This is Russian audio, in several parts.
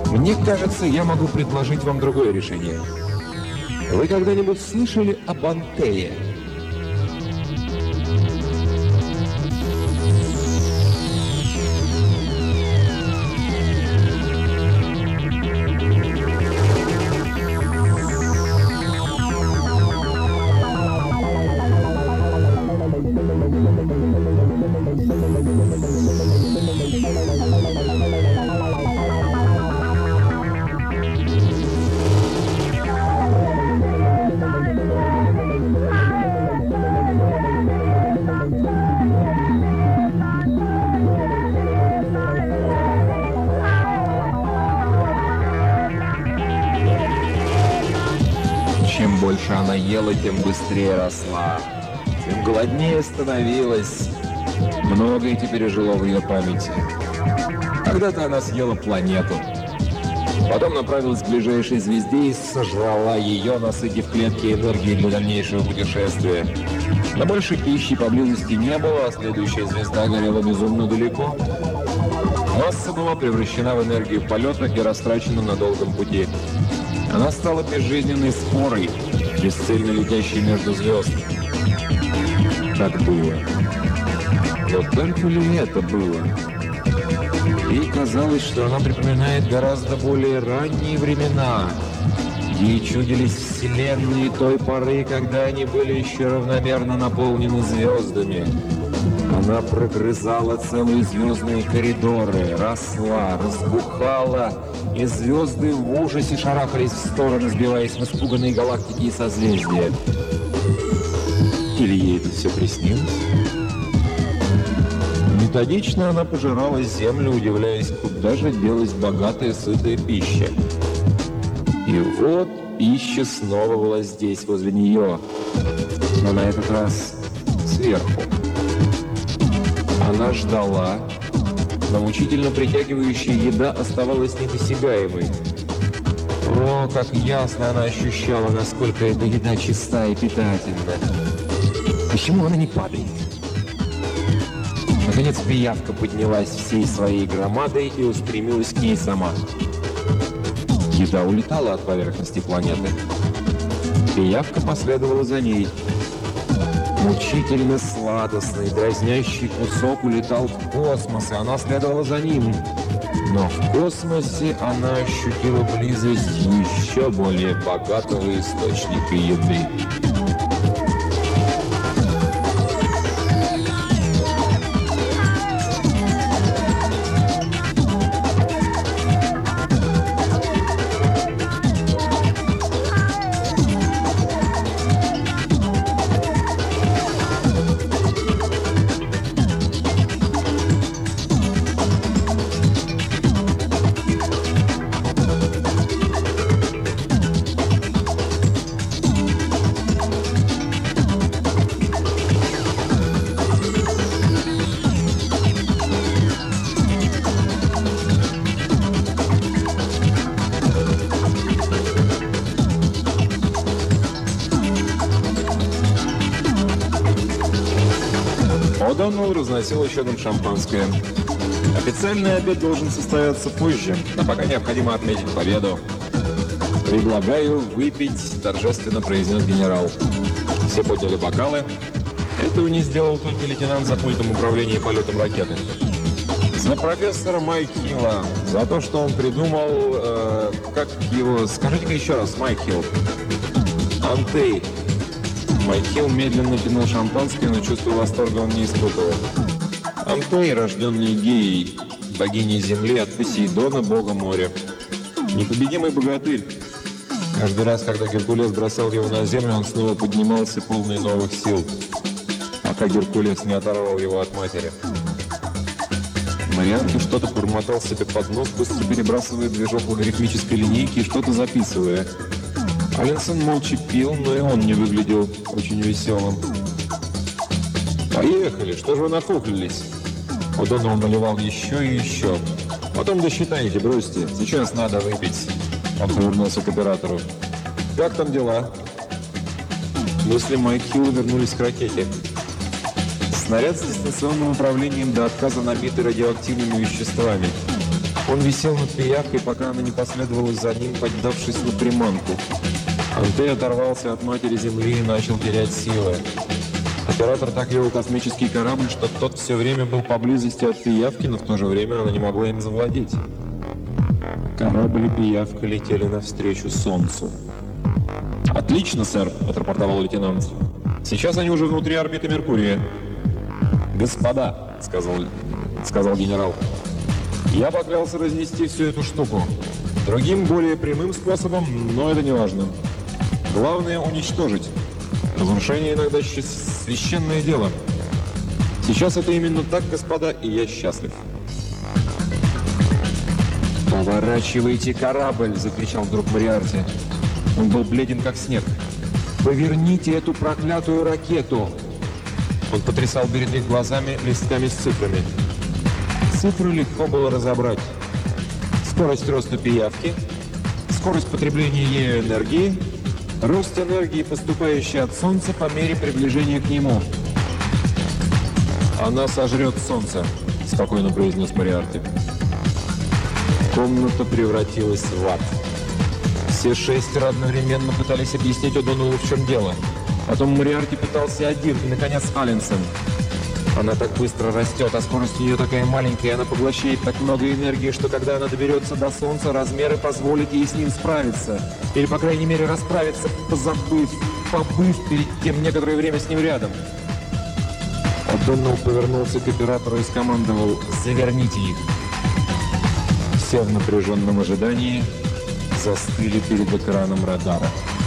Мне кажется, я могу предложить вам другое решение. Вы когда-нибудь слышали об Антее? Чем больше она ела, тем быстрее росла, тем голоднее становилась. Многое теперь жило в ее памяти. Когда-то она съела планету. Потом направилась к ближайшей звезде и сожрала ее, насытив клетки энергией для дальнейшего путешествия. Но больше пищи поблизости не было, а следующая звезда горела безумно далеко. Масса была превращена в энергию полета и растрачена на долгом пути. Она стала безжизненной спорой, бесцельно летящей между звезд. Так было. Но только ли это было? Ей казалось, что она припоминает гораздо более ранние времена. Ей чудились вселенные той поры, когда они были еще равномерно наполнены звездами. Она прогрызала целые звездные коридоры, росла, разбухала, и звезды в ужасе шарахались в стороны, сбиваясь в испуганные галактики и созвездия. Или ей это все приснилось? Методично она пожирала землю, удивляясь, куда же делась богатая, сытая пища. И вот пища снова была здесь, возле нее, но на этот раз сверху. Она ждала, но мучительно притягивающая еда оставалась недосягаемой. О, как ясно она ощущала, насколько эта еда чиста и питательна. Почему она не падает? Наконец пиявка поднялась всей своей громадой и устремилась к ней сама. Еда улетала от поверхности планеты. Пиявка последовала за ней. Мучительно сладостный, дразнящий кусок улетал в космос, и она следовала за ним. Но в космосе она ощутила близость еще более богатого источника еды. О'Доннелл разносил еще одно шампанское. Официальный обед должен состояться позже, но пока необходимо отметить победу. «Предлагаю выпить», — торжественно произнес генерал. Все подняли бокалы. Этого не сделал только лейтенант за пультом управления полетом ракеты. За профессора Майкила, за то, что он придумал, как его... Скажите-ка еще раз, Майкил. Антей. Майкил медленно пинул шампанское, но чувство восторга он не испытывал. Антей, рожденный Геей, богиней земли от Посейдона, бога моря. Непобедимый богатырь. Каждый раз, когда Геркулес бросал его на землю, он снова поднимался, полный новых сил, пока Геркулес не оторвал его от матери. Мариарти что-то бормотал себе под нос, быстро перебрасывая движок логарифмической линейки и что-то записывая. Аллинсон молча пил, но и он не выглядел очень веселым. «Поехали! Что же вы нахохлились?» О'Доннелл наливал еще и еще. «Потом досчитайте, бросьте. Сейчас надо выпить». Он повернулся к оператору. «Как там дела?» Мысли Майкила вернулись к ракете. Снаряд с дистанционным управлением до отказа набитый радиоактивными веществами. Он висел над пиявкой, пока она не последовала за ним, поддавшись на приманку. Антей оторвался от матери Земли и начал терять силы. Оператор так вел космический корабль, что тот все время был поблизости от пиявки, но в то же время она не могла им завладеть. Корабль и пиявка летели навстречу Солнцу. «Отлично, сэр», — отрапортовал лейтенант. «Сейчас они уже внутри орбиты Меркурия». «Господа», — сказал генерал, — «я поклялся разнести всю эту штуку. Другим, более прямым способом, но это не важно. Главное — уничтожить. Разрушение иногда священное дело. Сейчас это именно так, господа, и я счастлив». «Поворачивайте корабль!» — закричал вдруг Мориарти. Он был бледен, как снег. «Поверните эту проклятую ракету!» Он потрясал перед их глазами листками с цифрами. Цифры легко было разобрать. Скорость роста пиявки, скорость потребления ею энергии, рост энергии, поступающей от Солнца по мере приближения к нему. «Она сожрет Солнце», — спокойно произнес Мориарти. Комната превратилась в ад. Все шестеро одновременно пытались объяснить О'Доннеллу, в чем дело. Потом Мориарти пытался один, и, наконец, Алленсон. Она так быстро растет, а скорость у нее такая маленькая, она поглощает так много энергии, что когда она доберется до Солнца, размеры позволят ей с ним справиться. Или, по крайней мере, расправиться, побыв перед тем некоторое время с ним рядом. О'Доннелл повернулся к оператору и скомандовал: «Заверните их». Все в напряженном ожидании застыли перед экраном радара.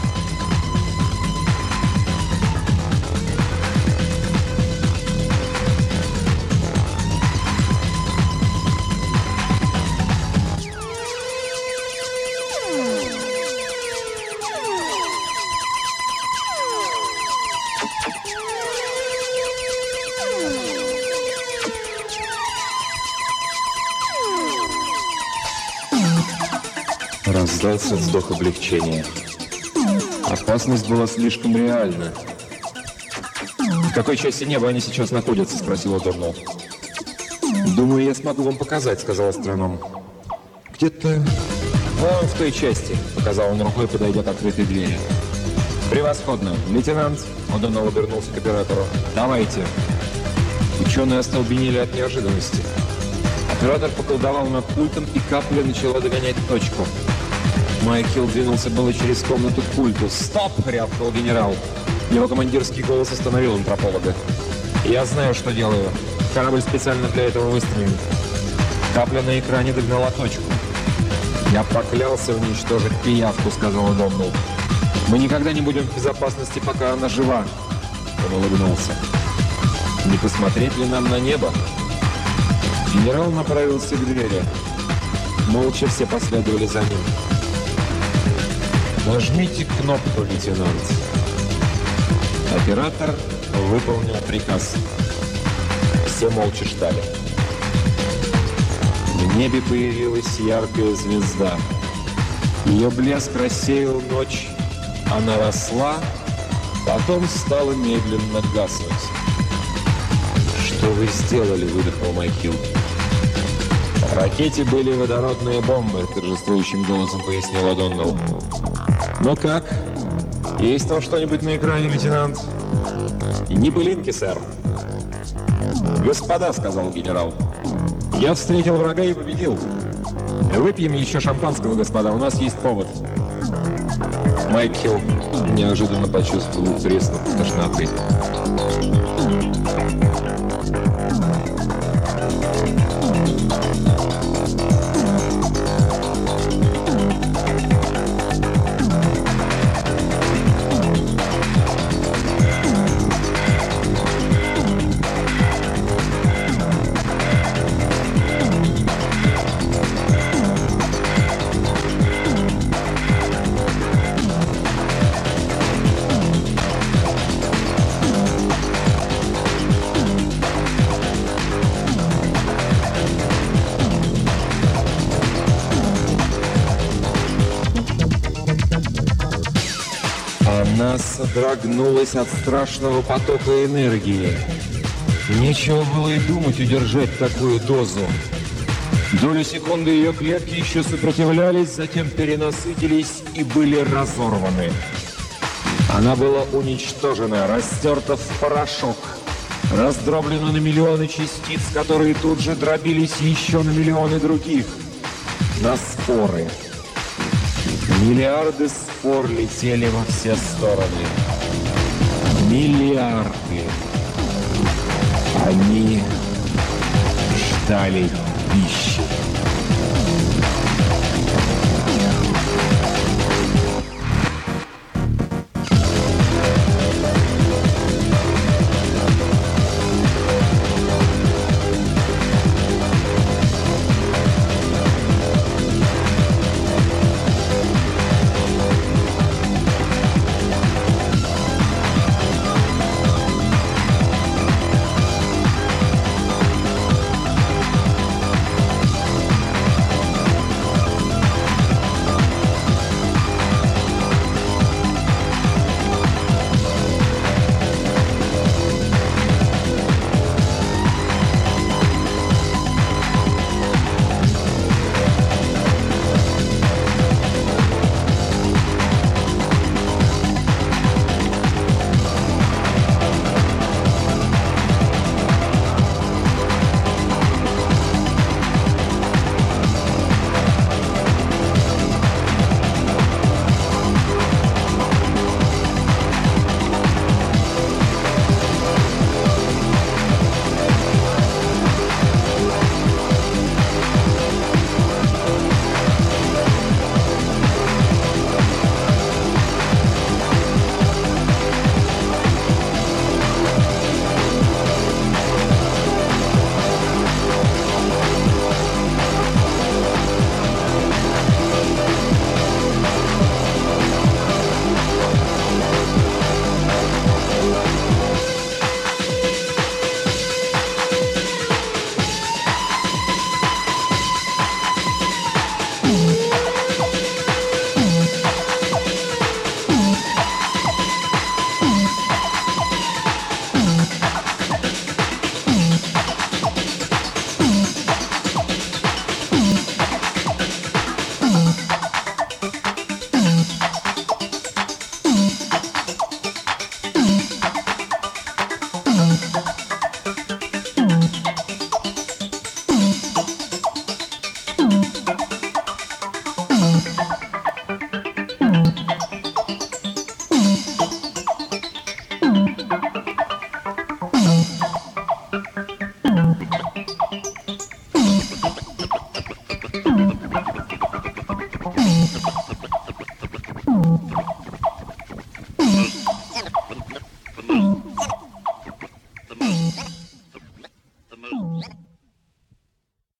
Раздался вздох облегчения. Опасность была слишком реальна. «В какой части неба они сейчас находятся?» — спросил О'Доннелл. «Думаю, я смогу вам показать», — сказал астроном. «Где-то вон в той части», — показал он рукой, подойдя к открытой двери. «Превосходно! Лейтенант!» — О'Доннелл обернулся к оператору. «Давайте!» Ученые остолбенели от неожиданности. Оператор поколдовал над пультом, и капля начала догонять точку. Майк Хилл двинулся было через комнату к пульту. «Стоп!» — рявкнул генерал. Его командирский голос остановил антрополога. «Я знаю, что делаю. Корабль специально для этого выстроен». Капля на экране догнала точку. «Я поклялся уничтожить пиявку», — сказал О'Доннелл. «Мы никогда не будем в безопасности, пока она жива». Он улыбнулся. «Не посмотреть ли нам на небо?» Генерал направился к двери. Молча все последовали за ним. «Нажмите кнопку, лейтенант». Оператор выполнил приказ. Все молча ждали. В небе появилась яркая звезда. Ее блеск рассеял ночь. Она росла, потом стала медленно гаснуть. «Что вы сделали?» — выдохнул Майк Хилл. «В ракете были водородные бомбы», — торжествующим голосом пояснил О'Доннелл. «Ну как? Есть там что-нибудь на экране, лейтенант?» «Не пылинки, сэр». «Господа», — сказал генерал, — «я встретил врага и победил. Выпьем еще шампанского, господа, у нас есть повод». Майк Хилл неожиданно почувствовал приступ тошноты. Она содрогнулась от страшного потока энергии. Нечего было и думать удержать такую дозу. Долю секунды ее клетки еще сопротивлялись, затем перенасытились и были разорваны. Она была уничтожена, растерта в порошок, раздроблена на миллионы частиц, которые тут же дробились еще на миллионы других, на споры. Миллиарды спор летели во все стороны. Миллиарды. Они ждали пищи.